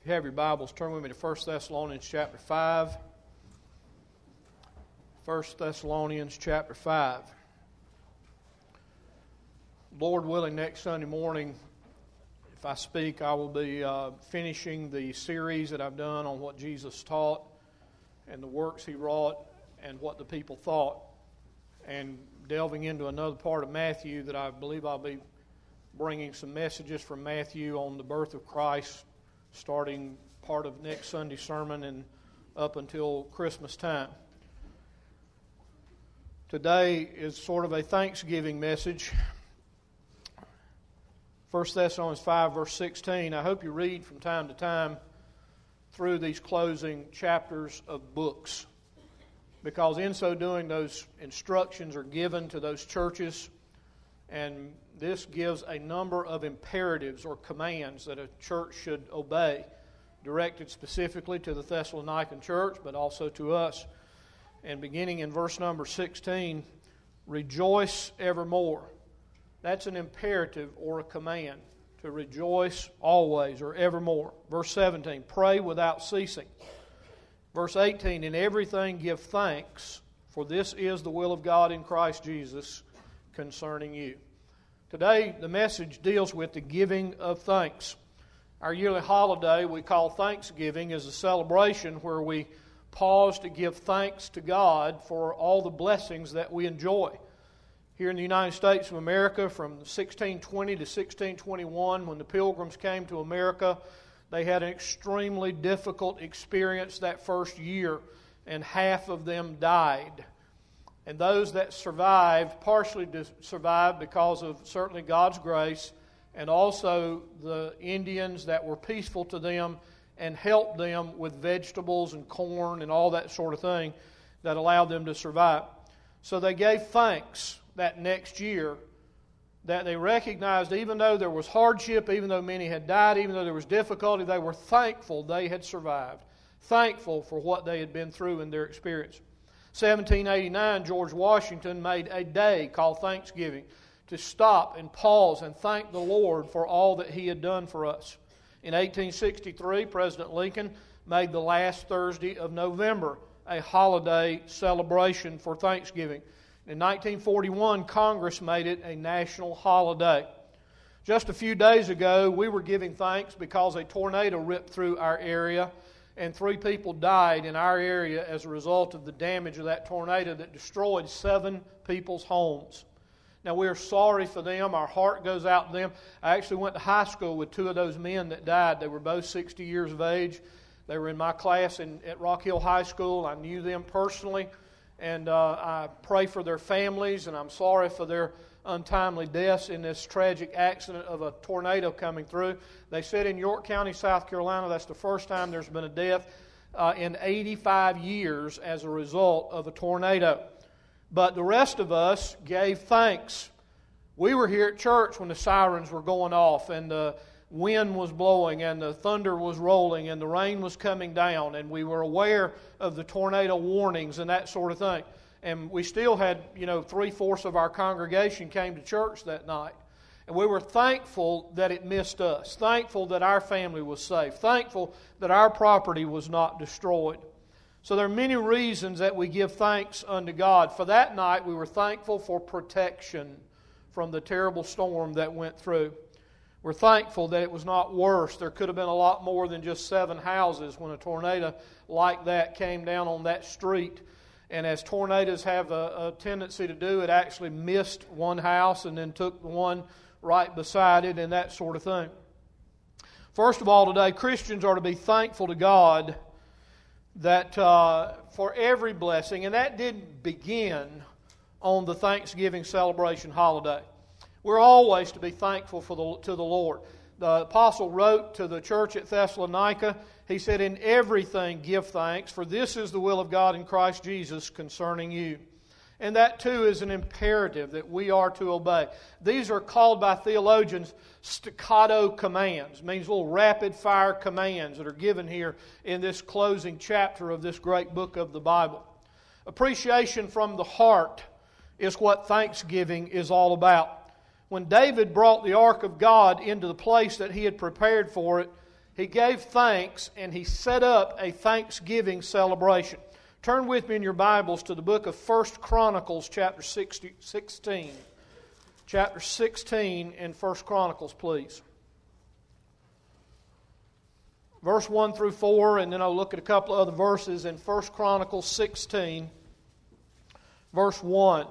If you have your Bibles, turn with me to 1 Thessalonians chapter 5. 1 Thessalonians chapter 5. Lord willing, next Sunday morning, if I speak, I will be finishing the series that I've done on what Jesus taught and the works He wrought and what the people thought, and delving into another part of Matthew that I believe I'll be bringing some messages from Matthew on the birth of Christ, starting part of next Sunday's sermon and up until Christmas time. Today is sort of a Thanksgiving message. 1 Thessalonians 5, verse 16. I hope you read from time to time through these closing chapters of books, because in so doing, those instructions are given to those churches, and this gives a number of imperatives or commands that a church should obey, directed specifically to the Thessalonican church, but also to us. And beginning in verse number 16, rejoice evermore. That's an imperative or a command, to rejoice always or evermore. Verse 17, pray without ceasing. Verse 18, in everything give thanks, for this is the will of God in Christ Jesus concerning you. Today, the message deals with the giving of thanks. Our yearly holiday we call Thanksgiving is a celebration where we pause to give thanks to God for all the blessings that we enjoy. Here in the United States of America, from 1620 to 1621, when the Pilgrims came to America, they had an extremely difficult experience that first year, and half of them died. And those that survived, partially survived because of certainly God's grace, and also the Indians that were peaceful to them and helped them with vegetables and corn and all that sort of thing that allowed them to survive. So they gave thanks that next year that they recognized, even though there was hardship, even though many had died, even though there was difficulty, they were thankful they had survived, thankful for what they had been through in their experience. 1789, George Washington made a day called Thanksgiving to stop and pause and thank the Lord for all that He had done for us. In 1863, President Lincoln made the last Thursday of November a holiday celebration for Thanksgiving. In 1941, Congress made it a national holiday. Just a few days ago, we were giving thanks because a tornado ripped through our area, and 3 people died in our area as a result of the damage of that tornado that destroyed 7 people's homes. Now, we are sorry for them. Our heart goes out to them. I actually went to high school with 2 of those men that died. They were both 60 years of age. They were in my class at Rock Hill High School. I knew them personally, and I pray for their families, and I'm sorry for their untimely deaths in this tragic accident of a tornado coming through. They said in York County, South Carolina, that's the first time there's been a death in 85 years as a result of a tornado. But the rest of us gave thanks. We were here at church when the sirens were going off, and the wind was blowing, and the thunder was rolling, and the rain was coming down, and we were aware of the tornado warnings and that sort of thing. And we still had, 3/4 of our congregation came to church that night. And we were thankful that it missed us, thankful that our family was safe, thankful that our property was not destroyed. So there are many reasons that we give thanks unto God. For that night, we were thankful for protection from the terrible storm that went through. We're thankful that it was not worse. There could have been a lot more than just 7 houses when a tornado like that came down on that street. And as tornadoes have a tendency to do, it actually missed one house and then took the one right beside it and that sort of thing. First of all, today, Christians are to be thankful to God that for every blessing, and that didn't begin on the Thanksgiving celebration holiday. We're always to be thankful to the Lord. The apostle wrote to the church at Thessalonica, he said, in everything give thanks, for this is the will of God in Christ Jesus concerning you. And that too is an imperative that we are to obey. These are called by theologians staccato commands. It means little rapid fire commands that are given here in this closing chapter of this great book of the Bible. Appreciation from the heart is what thanksgiving is all about. When David brought the ark of God into the place that he had prepared for it, He gave thanks, and he set up a thanksgiving celebration. Turn with me in your Bibles to the book of 1 Chronicles, chapter 16. Chapter 16 in 1 Chronicles, please. Verse 1 through 4, and then I'll look at a couple of other verses in 1 Chronicles 16, verse 1.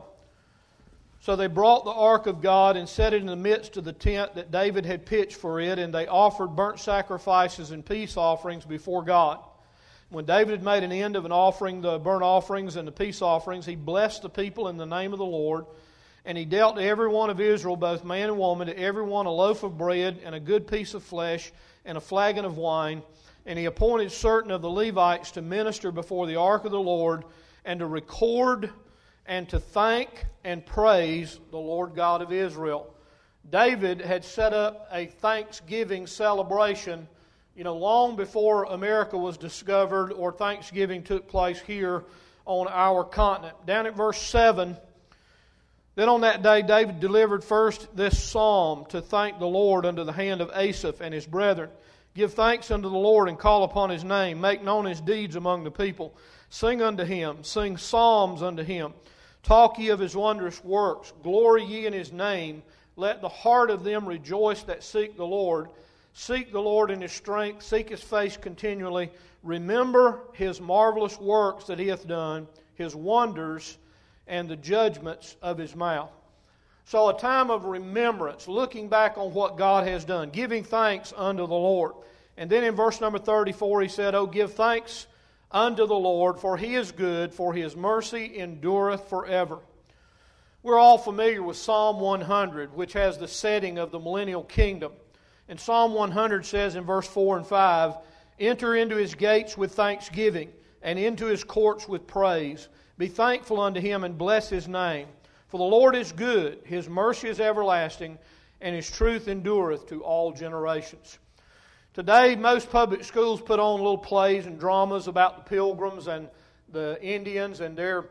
So they brought the ark of God and set it in the midst of the tent that David had pitched for it, and they offered burnt sacrifices and peace offerings before God. When David had made an end of offering the burnt offerings and the peace offerings, he blessed the people in the name of the Lord, and he dealt to every one of Israel, both man and woman, to every one a loaf of bread and a good piece of flesh and a flagon of wine. And he appointed certain of the Levites to minister before the ark of the Lord and to record and to thank and praise the Lord God of Israel. David had set up a Thanksgiving celebration, long before America was discovered or Thanksgiving took place here on our continent. Down at verse 7, then on that day David delivered first this psalm to thank the Lord under the hand of Asaph and his brethren. Give thanks unto the Lord and call upon his name. Make known his deeds among the people. Sing unto him. Sing psalms unto him. Talk ye of his wondrous works. Glory ye in his name. Let the heart of them rejoice that seek the Lord. Seek the Lord in his strength. Seek his face continually. Remember his marvelous works that he hath done, his wonders, and the judgments of his mouth. So a time of remembrance, looking back on what God has done, giving thanks unto the Lord. And then in verse number 34 he said, "O give thanks unto the Lord, for he is good, for his mercy endureth forever." We're all familiar with Psalm 100, which has the setting of the millennial kingdom. And Psalm 100 says in verse 4 and 5, "Enter into his gates with thanksgiving, and into his courts with praise. Be thankful unto him, and bless his name. For the Lord is good, his mercy is everlasting, and his truth endureth to all generations." Today, most public schools put on little plays and dramas about the Pilgrims and the Indians and their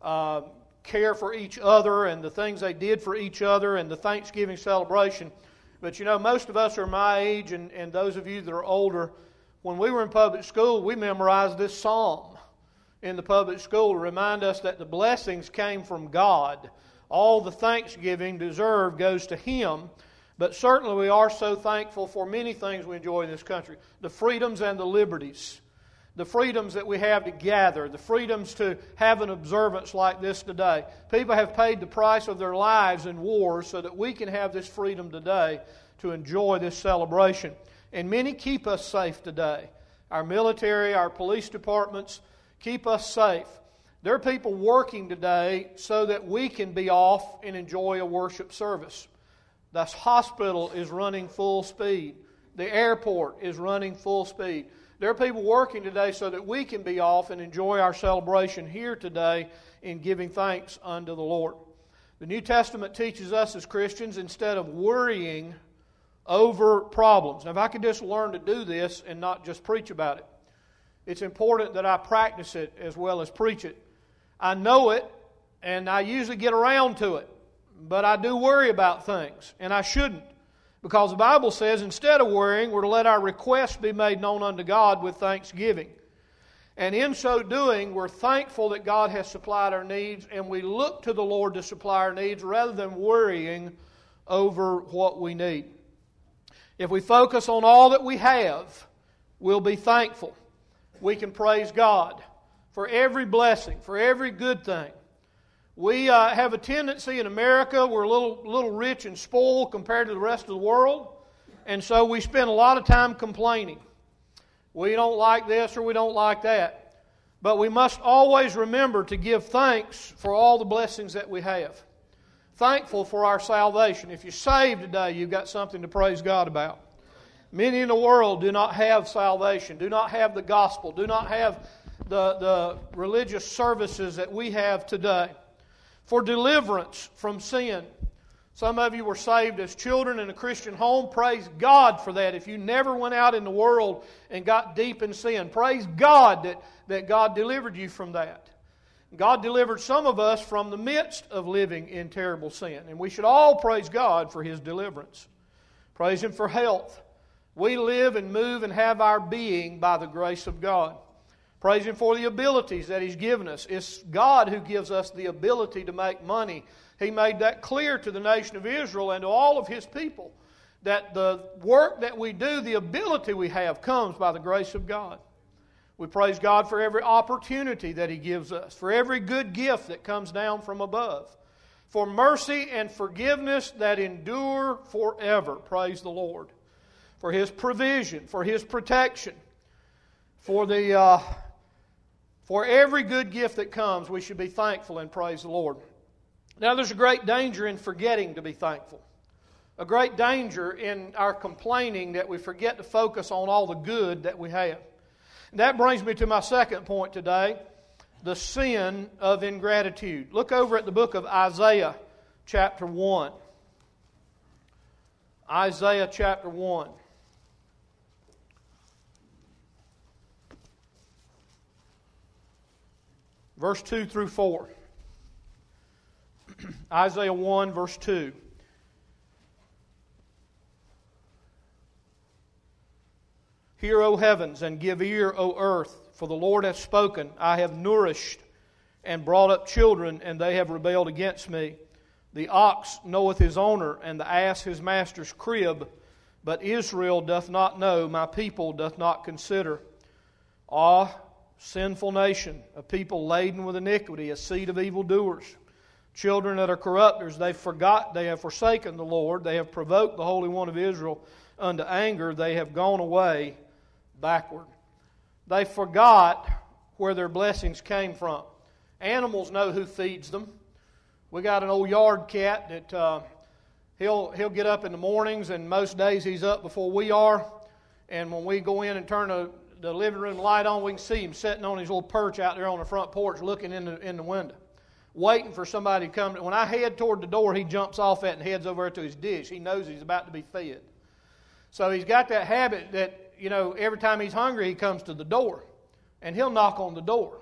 care for each other and the things they did for each other and the Thanksgiving celebration. But most of us are my age, and those of you that are older, when we were in public school, we memorized this psalm in the public school to remind us that the blessings came from God. All the thanksgiving deserved goes to him. But certainly we are so thankful for many things we enjoy in this country. The freedoms and the liberties. The freedoms that we have to gather. The freedoms to have an observance like this today. People have paid the price of their lives in wars so that we can have this freedom today to enjoy this celebration. And many keep us safe today. Our military, our police departments keep us safe. There are people working today so that we can be off and enjoy a worship service. The hospital is running full speed. The airport is running full speed. There are people working today so that we can be off and enjoy our celebration here today in giving thanks unto the Lord. The New Testament teaches us as Christians, instead of worrying over problems. Now, if I could just learn to do this and not just preach about it, it's important that I practice it as well as preach it. I know it, and I usually get around to it. But I do worry about things, and I shouldn't. Because the Bible says instead of worrying, we're to let our requests be made known unto God with thanksgiving. And in so doing, we're thankful that God has supplied our needs, and we look to the Lord to supply our needs rather than worrying over what we need. If we focus on all that we have, we'll be thankful. We can praise God for every blessing, for every good thing. We have a tendency in America, we're a little rich and spoiled compared to the rest of the world, and so we spend a lot of time complaining. We don't like this or we don't like that. But we must always remember to give thanks for all the blessings that we have. Thankful for our salvation. If you're saved today, you've got something to praise God about. Many in the world do not have salvation, do not have the gospel, do not have the religious services that we have today. For deliverance from sin. Some of you were saved as children in a Christian home. Praise God for that. If you never went out in the world and got deep in sin, praise God that God delivered you from that. God delivered some of us from the midst of living in terrible sin. And we should all praise God for His deliverance. Praise Him for health. We live and move and have our being by the grace of God. Praise Him for the abilities that He's given us. It's God who gives us the ability to make money. He made that clear to the nation of Israel and to all of His people, that the work that we do, the ability we have, comes by the grace of God. We praise God for every opportunity that He gives us, for every good gift that comes down from above, for mercy and forgiveness that endure forever. Praise the Lord. For His provision, for His protection, for every good gift that comes, we should be thankful and praise the Lord. Now, there's a great danger in forgetting to be thankful. A great danger in our complaining that we forget to focus on all the good that we have. And that brings me to my second point today, the sin of ingratitude. Look over at the book of Isaiah, chapter 1. Isaiah chapter 1. Verse 2 through 4. Isaiah 1, verse 2. Hear, O heavens, and give ear, O earth, for the Lord hath spoken. I have nourished and brought up children, and they have rebelled against me. The ox knoweth his owner, and the ass his master's crib. But Israel doth not know, my people doth not consider. Ah, sinful nation, a people laden with iniquity, a seed of evildoers. Children that are corrupters, they have forsaken the Lord. They have provoked the Holy One of Israel unto anger. They have gone away backward. They forgot where their blessings came from. Animals know who feeds them. We got an old yard cat that he'll get up in the mornings, and most days he's up before we are. And when we go in and turn the living room light on, we can see him sitting on his little perch out there on the front porch looking in the window, waiting for somebody to come. When I head toward the door, he jumps off that and heads over to his dish. He knows he's about to be fed. So he's got that habit that, every time he's hungry, he comes to the door. And he'll knock on the door.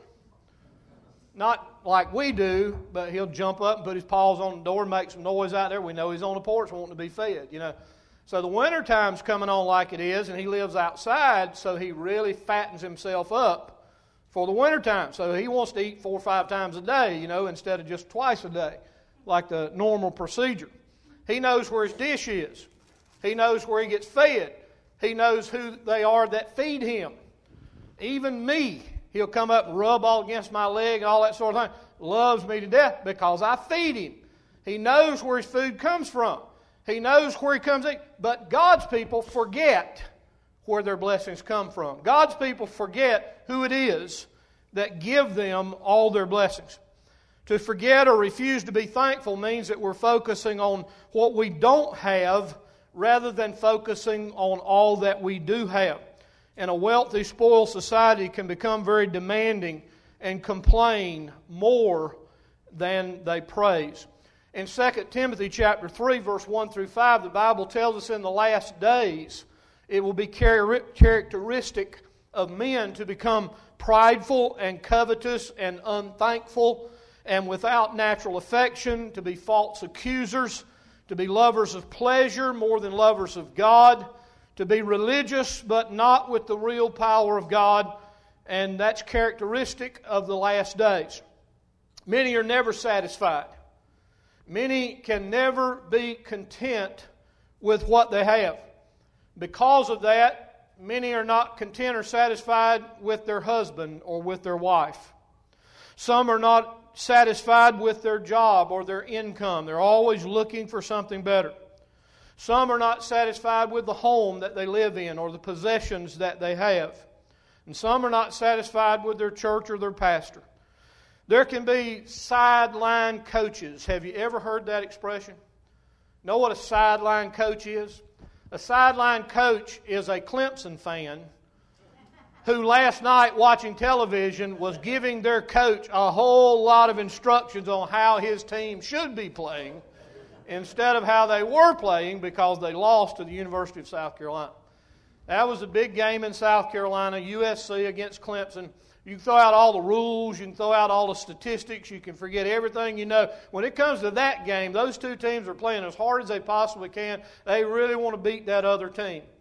Not like we do, but he'll jump up and put his paws on the door and make some noise out there. We know he's on the porch wanting to be fed, So the winter time's coming on like it is, and he lives outside, so he really fattens himself up for the winter time. So he wants to eat 4 or 5 times a day, instead of just twice a day, like the normal procedure. He knows where his dish is. He knows where he gets fed. He knows who they are that feed him. Even me, he'll come up and rub all against my leg and all that sort of thing. Loves me to death because I feed him. He knows where his food comes from. He knows where he comes in. But God's people forget where their blessings come from. God's people forget who it is that give them all their blessings. To forget or refuse to be thankful means that we're focusing on what we don't have rather than focusing on all that we do have. And a wealthy, spoiled society can become very demanding and complain more than they praise. In 2 Timothy chapter 3, verse 1 through 5, the Bible tells us in the last days it will be characteristic of men to become prideful and covetous and unthankful and without natural affection, to be false accusers, to be lovers of pleasure more than lovers of God, to be religious but not with the real power of God, and that's characteristic of the last days. Many are never satisfied. Many can never be content with what they have. Because of that, many are not content or satisfied with their husband or with their wife. Some are not satisfied with their job or their income. They're always looking for something better. Some are not satisfied with the home that they live in or the possessions that they have. And some are not satisfied with their church or their pastor. There can be sideline coaches. Have you ever heard that expression? Know what a sideline coach is? A sideline coach is a Clemson fan who last night watching television was giving their coach a whole lot of instructions on how his team should be playing instead of how they were playing because they lost to the University of South Carolina. That was a big game in South Carolina, USC against Clemson. You can throw out all the rules, you can throw out all the statistics, you can forget everything you know. When it comes to that game, those two teams are playing as hard as they possibly can. They really want to beat that other team.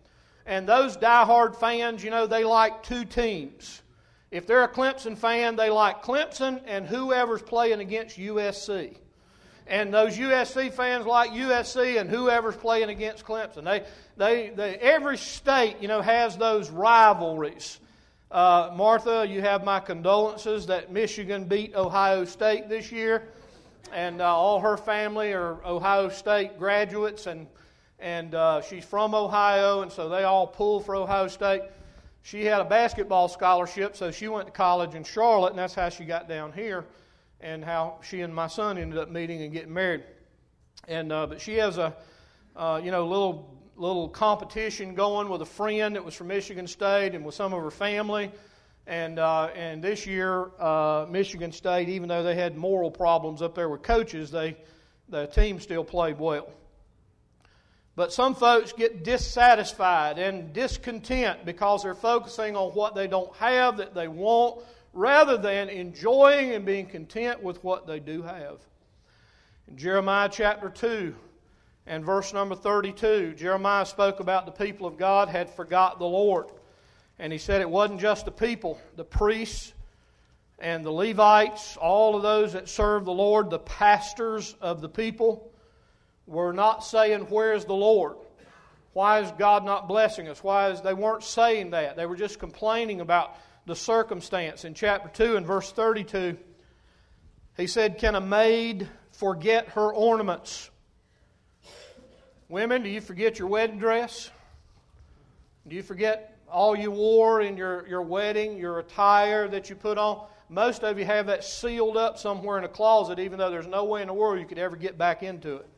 And those diehard fans, they like two teams. If they're a Clemson fan, they like Clemson and whoever's playing against USC. And those USC fans like USC and whoever's playing against Clemson. Every state, has those rivalries. Martha, you have my condolences that Michigan beat Ohio State this year. And all her family are Ohio State graduates, and she's from Ohio, and so they all pull for Ohio State. She had a basketball scholarship, so she went to college in Charlotte, and that's how she got down here, and how she and my son ended up meeting and getting married. And but she has a little competition going with a friend that was from Michigan State and with some of her family. And this year, Michigan State, even though they had moral problems up there with coaches, the team still played well. But some folks get dissatisfied and discontent because they're focusing on what they don't have that they want, rather than enjoying and being content with what they do have. In Jeremiah chapter 2 and verse number 32, Jeremiah spoke about the people of God had forgot the Lord. And he said it wasn't just the people, the priests and the Levites, all of those that served the Lord, the pastors of the people, were not saying, "Where's the Lord? Why is God not blessing us?" They weren't saying that. They were just complaining about the circumstance. In chapter 2 and verse 32, he said, "Can a maid forget her ornaments?" Women, do you forget your wedding dress? Do you forget all you wore in your wedding, your attire that you put on? Most of you have that sealed up somewhere in a closet, even though there's no way in the world you could ever get back into it.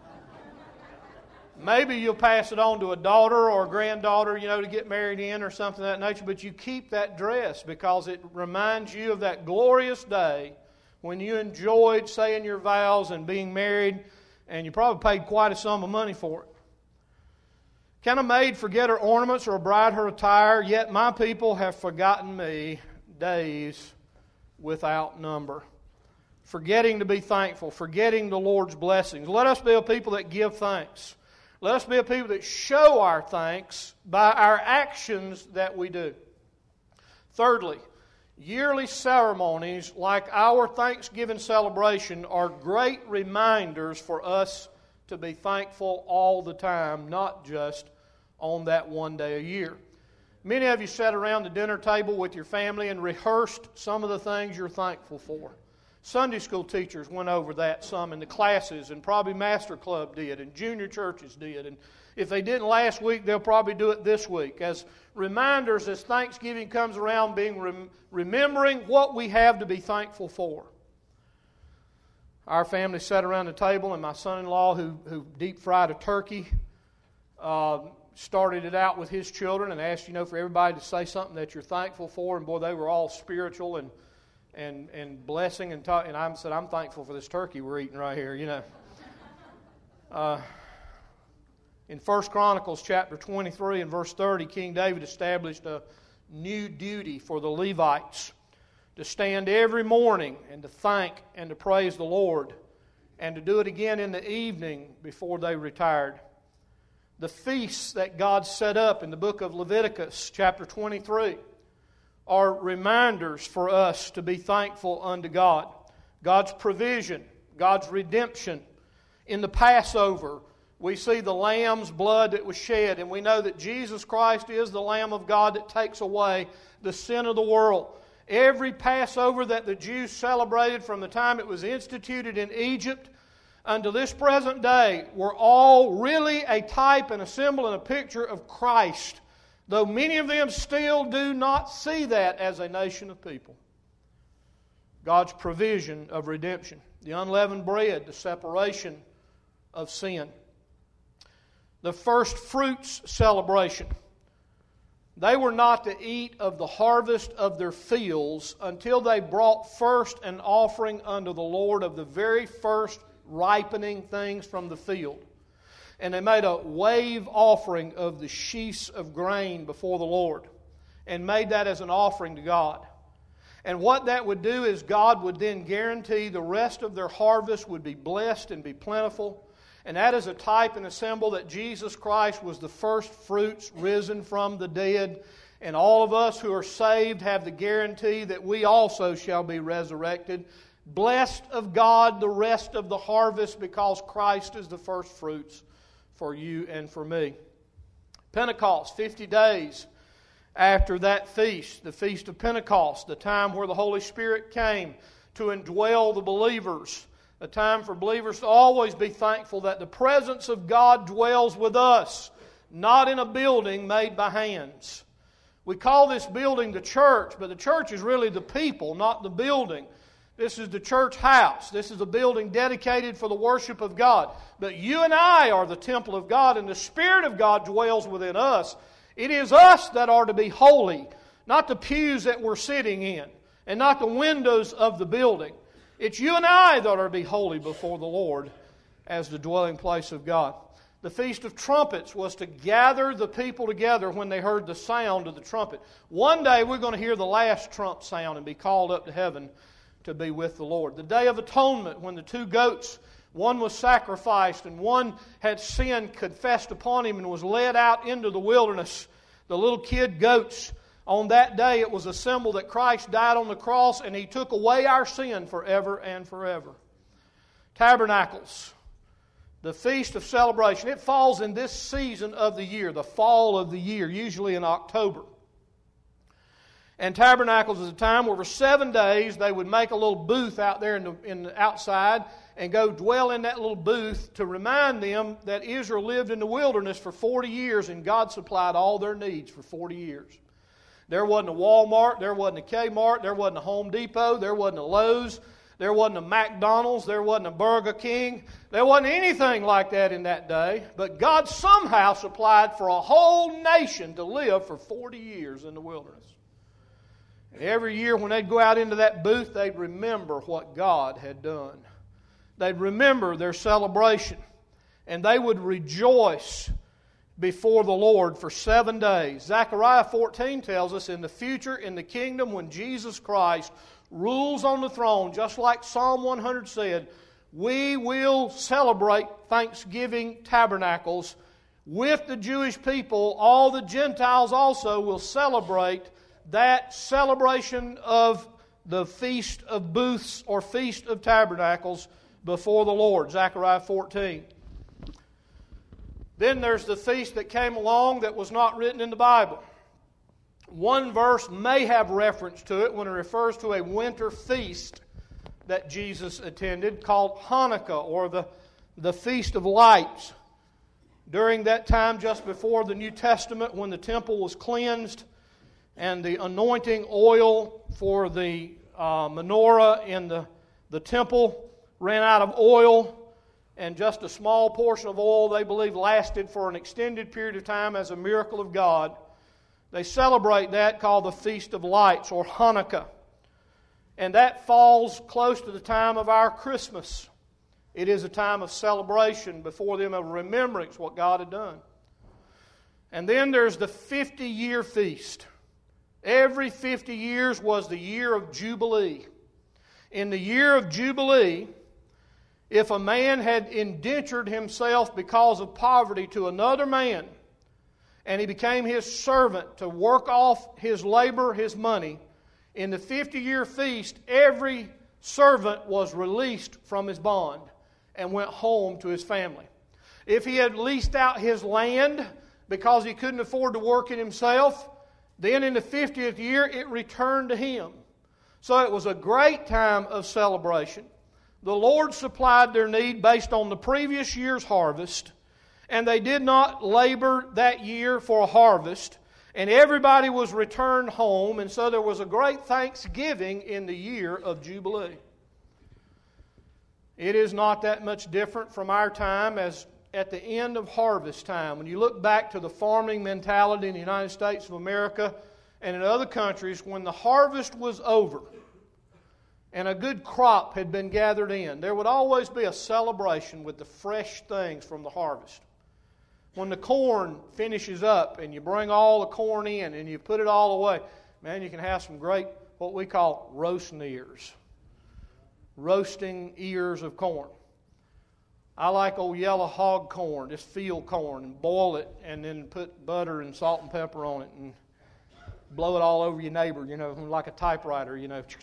Maybe you'll pass it on to a daughter or a granddaughter, to get married in or something of that nature, but you keep that dress because it reminds you of that glorious day when you enjoyed saying your vows and being married, and you probably paid quite a sum of money for it. Can a maid forget her ornaments or a bride her attire? Yet my people have forgotten me days without number. Forgetting to be thankful, forgetting the Lord's blessings. Let us be a people that give thanks. Let us be a people that show our thanks by our actions that we do. Thirdly, yearly ceremonies like our Thanksgiving celebration are great reminders for us to be thankful all the time, not just on that one day a year. Many of you sat around the dinner table with your family and rehearsed some of the things you're thankful for. Sunday school teachers went over that some in the classes, and probably Master Club did, and junior churches did. And if they didn't last week, they'll probably do it this week. As reminders, as Thanksgiving comes around, being remembering what we have to be thankful for. Our family sat around the table, and my son-in-law, who deep-fried a turkey, started it out with his children and asked, for everybody to say something that you're thankful for. And boy, they were all spiritual and blessing and talk. And I said, I'm thankful for this turkey we're eating right here. In 1 Chronicles chapter 23 and verse 30, King David established a new duty for the Levites to stand every morning and to thank and to praise the Lord, and to do it again in the evening before they retired. The feasts that God set up in the book of Leviticus chapter 23 are reminders for us to be thankful unto God. God's provision, God's redemption. In the Passover, we see the lamb's blood that was shed, and we know that Jesus Christ is the Lamb of God that takes away the sin of the world. Every Passover that the Jews celebrated from the time it was instituted in Egypt until this present day were all really a type and a symbol and a picture of Christ, though many of them still do not see that as a nation of people. God's provision of redemption. The unleavened bread, the separation of sin. The first fruits celebration. They were not to eat of the harvest of their fields until they brought first an offering unto the Lord of the very first ripening things from the field. And they made a wave offering of the sheaves of grain before the Lord and made that as an offering to God. And what that would do is God would then guarantee the rest of their harvest would be blessed and be plentiful. And that is a type and a symbol that Jesus Christ was the first fruits risen from the dead. And all of us who are saved have the guarantee that we also shall be resurrected. Blessed of God the rest of the harvest, because Christ is the first fruits for you and for me. Pentecost, 50 days after that feast, the Feast of Pentecost, the time where the Holy Spirit came to indwell the believers, a time for believers to always be thankful that the presence of God dwells with us, not in a building made by hands. We call this building the church, but the church is really the people, not the building. This is the church house. This is a building dedicated for the worship of God. But you and I are the temple of God, and the Spirit of God dwells within us. It is us that are to be holy, not the pews that we're sitting in, and not the windows of the building. It's you and I that are to be holy before the Lord as the dwelling place of God. The Feast of Trumpets was to gather the people together when they heard the sound of the trumpet. One day we're going to hear the last trump sound and be called up to heaven to be with the Lord. The Day of Atonement, when the two goats, one was sacrificed and one had sin confessed upon him and was led out into the wilderness. The little kid goats, on that day it was a symbol that Christ died on the cross and He took away our sin forever and forever. Tabernacles, the Feast of Celebration. It falls in this season of the year, the fall of the year, usually in October. And Tabernacles is a time where for 7 days they would make a little booth out there in the outside and go dwell in that little booth to remind them that Israel lived in the wilderness for 40 years and God supplied all their needs for 40 years. There wasn't a Walmart, there wasn't a Kmart, there wasn't a Home Depot, there wasn't a Lowe's, there wasn't a McDonald's, there wasn't a Burger King. There wasn't anything like that in that day. But God somehow supplied for a whole nation to live for 40 years in the wilderness. And every year when they'd go out into that booth, they'd remember what God had done. They'd remember their celebration. And they would rejoice before the Lord for 7 days. Zechariah 14 tells us in the future, in the kingdom, when Jesus Christ rules on the throne, just like Psalm 100 said, we will celebrate Thanksgiving tabernacles with the Jewish people. All the Gentiles also will celebrate that celebration of the Feast of Booths or Feast of Tabernacles before the Lord. Zechariah 14. Then there's the feast that came along that was not written in the Bible. One verse may have reference to it when it refers to a winter feast that Jesus attended called Hanukkah, or the Feast of Lights. During that time, just before the New Testament, when the temple was cleansed and the anointing oil for the menorah in the temple ran out of oil, and just a small portion of oil, they believe, lasted for an extended period of time as a miracle of God. They celebrate that, called the Feast of Lights, or Hanukkah. And that falls close to the time of our Christmas. It is a time of celebration before them, of remembrance what God had done. And then there's the 50-year feast. Every 50 years was the year of Jubilee. In the year of Jubilee, if a man had indentured himself because of poverty to another man, and he became his servant to work off his labor, his money, in the 50-year feast, every servant was released from his bond and went home to his family. If he had leased out his land because he couldn't afford to work it himself, then in the 50th year it returned to him. So it was a great time of celebration. The Lord supplied their need based on the previous year's harvest, and they did not labor that year for a harvest, and everybody was returned home, and so there was a great thanksgiving in the year of Jubilee. It is not that much different from our time as at the end of harvest time. When you look back to the farming mentality in the United States of America and in other countries, when the harvest was over and a good crop had been gathered in, there would always be a celebration with the fresh things from the harvest. When the corn finishes up and you bring all the corn in and you put it all away, man, you can have some great, what we call roasting ears of corn. I like old yellow hog corn, just field corn, and boil it and then put butter and salt and pepper on it and blow it all over your neighbor, like a typewriter,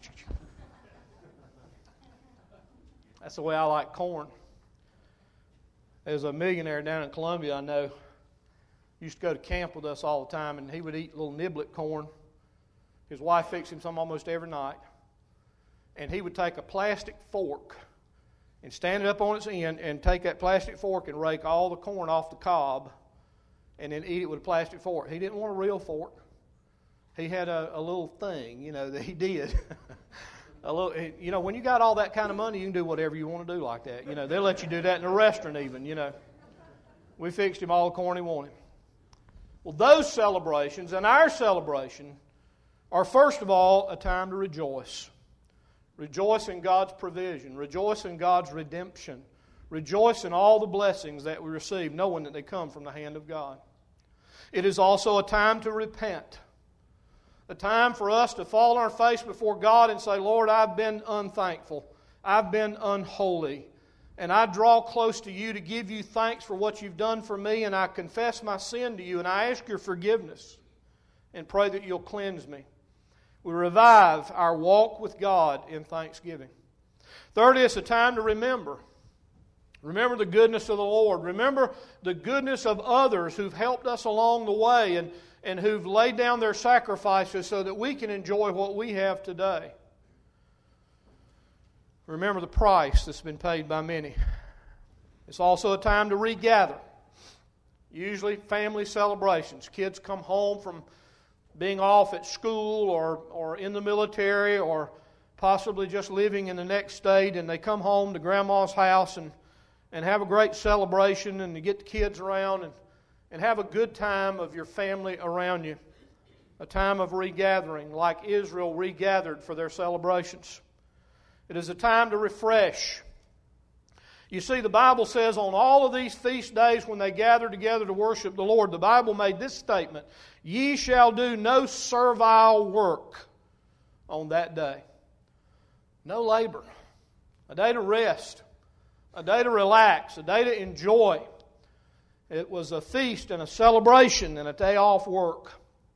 That's the way I like corn. There's a millionaire down in Columbia I know, used to go to camp with us all the time, and he would eat little niblet corn. His wife fixed him some almost every night. And he would take a plastic fork and stand it up on its end and take that plastic fork and rake all the corn off the cob and then eat it with a plastic fork. He didn't want a real fork. He had a little thing, that he did. When you got all that kind of money, you can do whatever you want to do like that. They'll let you do that in a restaurant even, We fixed him all the corn he wanted. Well, those celebrations and our celebration are, first of all, a time to rejoice. Rejoice in God's provision. Rejoice in God's redemption. Rejoice in all the blessings that we receive, knowing that they come from the hand of God. It is also a time to repent. A time for us to fall on our face before God and say, Lord, I've been unthankful. I've been unholy. And I draw close to you to give you thanks for what you've done for me, and I confess my sin to you, and I ask your forgiveness and pray that you'll cleanse me. We revive our walk with God in thanksgiving. Thirdly, it's a time to remember. Remember the goodness of the Lord. Remember the goodness of others who've helped us along the way and who've laid down their sacrifices so that we can enjoy what we have today. Remember the price that's been paid by many. It's also a time to regather. Usually family celebrations. Kids come home from being off at school or in the military or possibly just living in the next state, and they come home to Grandma's house and have a great celebration and to get the kids around and have a good time of your family around you. A time of regathering, like Israel regathered for their celebrations. It is a time to refresh. You see, the Bible says on all of these feast days when they gather together to worship the Lord, the Bible made this statement, "Ye shall do no servile work on that day." No labor. A day to rest. A day to relax. A day to enjoy. It was a feast and a celebration and a day off work.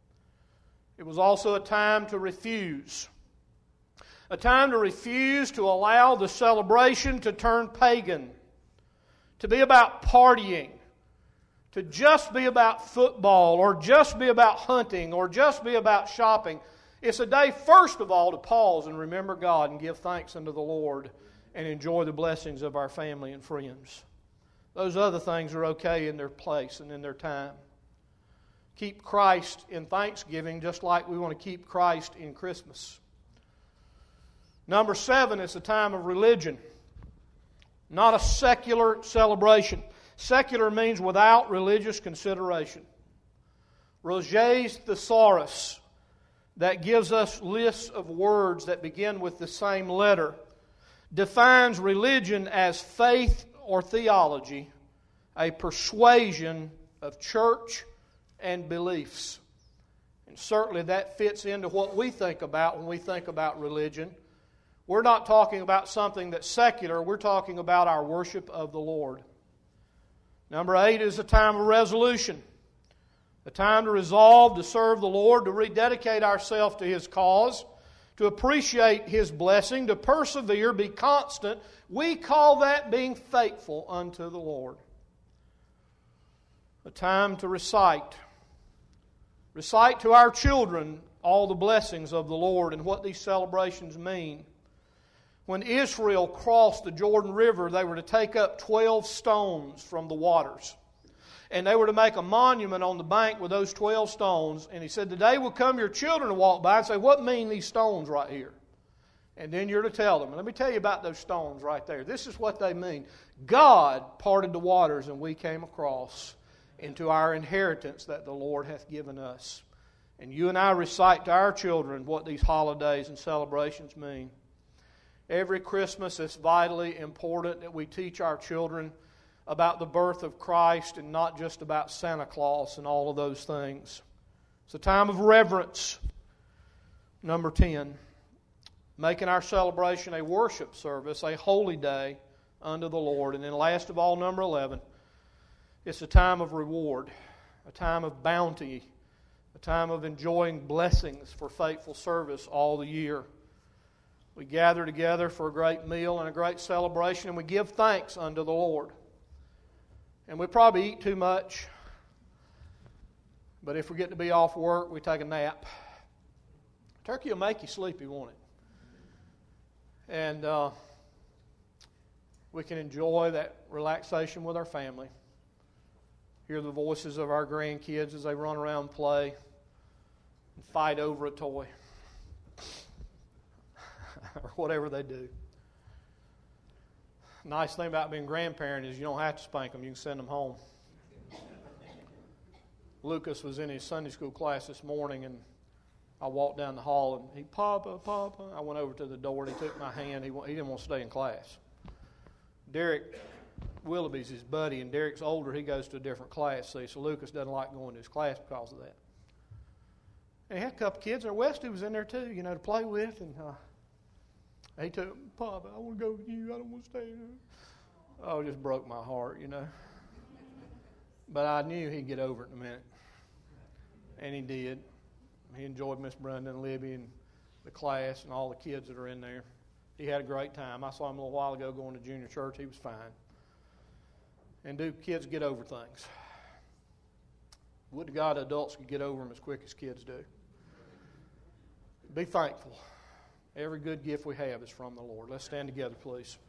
It was also a time to refuse. A time to refuse to allow the celebration to turn pagan, to be about partying, to just be about football, or just be about hunting, or just be about shopping. It's a day, first of all, to pause and remember God and give thanks unto the Lord and enjoy the blessings of our family and friends. Those other things are okay in their place and in their time. Keep Christ in Thanksgiving just like we want to keep Christ in Christmas. Number 7 is a time of religion. Not a secular celebration. Secular means without religious consideration. Roget's Thesaurus, that gives us lists of words that begin with the same letter, defines religion as faith or theology, a persuasion of church and beliefs. And certainly that fits into what we think about when we think about religion. We're not talking about something that's secular. We're talking about our worship of the Lord. Number 8 is a time of resolution. A time to resolve to serve the Lord, to rededicate ourselves to His cause, to appreciate His blessing, to persevere, be constant. We call that being faithful unto the Lord. A time to recite. Recite to our children all the blessings of the Lord and what these celebrations mean. When Israel crossed the Jordan River, they were to take up 12 stones from the waters. And they were to make a monument on the bank with those 12 stones. And He said, "The day will come your children to walk by and say, 'What mean these stones right here?' And then you're to tell them." Let me tell you about those stones right there. This is what they mean. God parted the waters and we came across into our inheritance that the Lord hath given us. And you and I recite to our children what these holidays and celebrations mean. Every Christmas it's vitally important that we teach our children about the birth of Christ and not just about Santa Claus and all of those things. It's a time of reverence. Number 10, making our celebration a worship service, a holy day, unto the Lord. And then last of all, number 11, it's a time of reward, a time of bounty, a time of enjoying blessings for faithful service all the year. We gather together for a great meal and a great celebration, and we give thanks unto the Lord. And we probably eat too much, but if we get to be off work, we take a nap. Turkey will make you sleepy, won't it? And we can enjoy that relaxation with our family. Hear the voices of our grandkids as they run around and play and fight over a toy or whatever they do. Nice thing about being a grandparent is you don't have to spank them. You can send them home. Lucas was in his Sunday school class this morning, and I walked down the hall, and he, Papa, Papa. I went over to the door, and he took my hand. He didn't want to stay in class. Derek Willoughby's his buddy, and Derek's older. He goes to a different class, see, so Lucas doesn't like going to his class because of that. And he had a couple kids there. Westy was in there too, to play with, and he took, Papa, I want to go with you. I don't want to stay here. Oh, it just broke my heart, But I knew he'd get over it in a minute. And he did. He enjoyed Miss Brenda and Libby and the class and all the kids that are in there. He had a great time. I saw him a little while ago going to junior church. He was fine. And do kids get over things? Would to God adults could get over them as quick as kids do. Be thankful. Every good gift we have is from the Lord. Let's stand together, please.